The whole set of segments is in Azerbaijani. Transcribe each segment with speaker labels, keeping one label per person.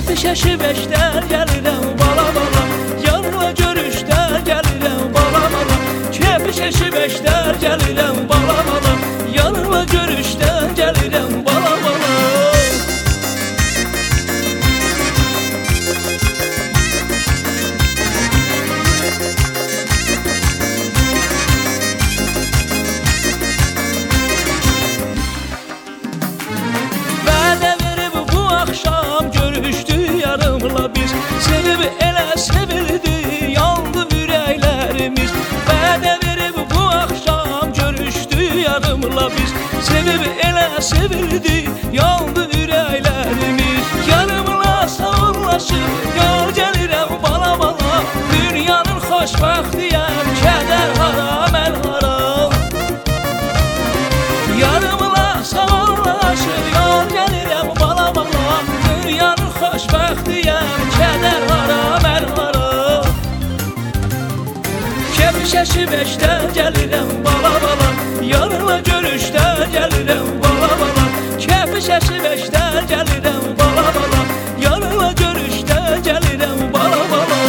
Speaker 1: Kəpişəşi beşlər gəlirəm bala bala, yanına görüşdə gəlirəm bala bala. Kəpişəşi beşlər gəlirəm bala bala, yanına görüşdə gəlirəm bala bala. Sevib elə sevildi, yandı ürəklərimiz. Vədə verib bu axşam görüşdü yarımla biz. Sevib elə sevildi, yandı ürəklərimiz. Yarımla sağollaşıb, yol gəlirəm bala bala. Dünyanın xoşbəxtiyəm, kədər hara, mən hara. Yarımla sağollaşıb, yol gəlirəm bala bala. Dünyanın xoşbəxtiyəm, kədər hara, mən hara. Kəpişəşi beşdə gəlirəm bala bala, yanına görüşdə gəlirəm bala bala. Kəpişəşi beşdə gəlirəm bala bala, yanına görüşdə gəlirəm bala bala.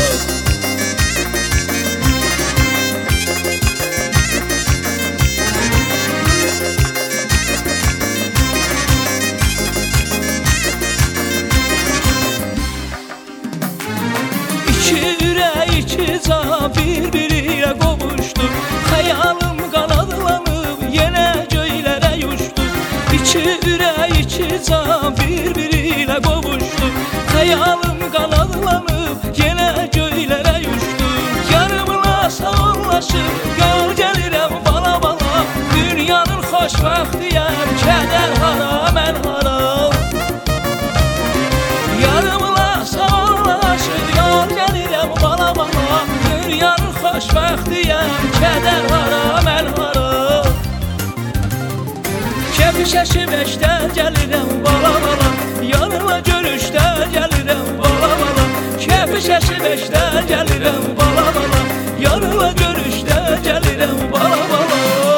Speaker 1: İki can bir-biriyle qovuşdu, xəyalım qanadlanıb yenə göylərə uçdu. İki ürək, iki can bir-biriyle qovuşdu, xəyalım qanadlanıb yenə göylərə uçdu. Yarımla sağollaşıb, yol gəlirəm bala bala. Dünyanın xoşbəxtiyəm, kədər hara, mən hara. Yarımla sağollaşıb, yol gəlirəm bala bala. Dünyanın xoşbəxtiyəm, kədər hara, mən hara. Kəpişəşi beşdə gəlirəm bala bala, yanına görüşdə gəlirəm bala bala. Kəpişəşi beşdə gəlirəm bala bala, yanına görüşdə gəlirəm bala bala.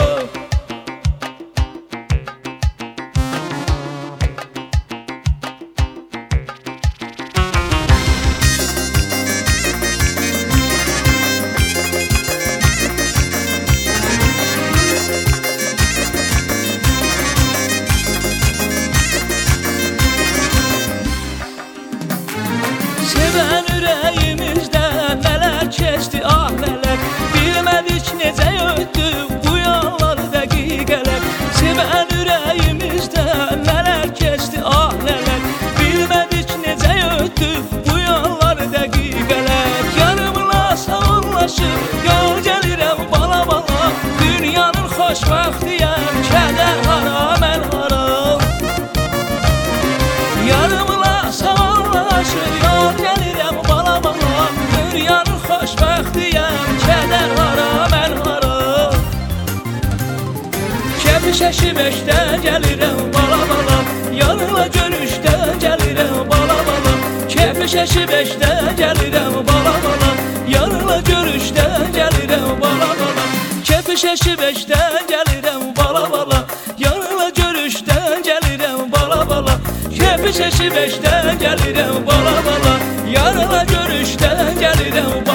Speaker 1: Sevən ürəyimizdə nələr keçdi, ah nələr. Bilmədik necə ötdü bu yanlar dəqiqələr. Sevən ürəyimizdə nələr keçdi, ah nələr. Bilmədik necə ötdü bu yanlar dəqiqələr. Yarımla sağollaşıb, yol gəlirəm bala bala. Dünyanın xoşbəxtiyəm, kədər hara, mən hara. Yarımla sağollaşıb, yol gəlirəm bala bala. Dünyanın xoşbəxtiyəm, kədər hara, mən hara. Kəpişəşi beşdə gəlirəm bala bala, yanına görüşdə gəlirəm bala bala. Kəpişəşi beşdə gəlirəm bala bala, yanına görüşdə gəlirəm bala bala. Kəpişəşi beşdə gəlirəm bala bala, yanına görüşdə gəlirəm bala bala. Kəpişəşi beşdə gəlirəm bala bala, yanına görüşdə gəlirəm bala bala.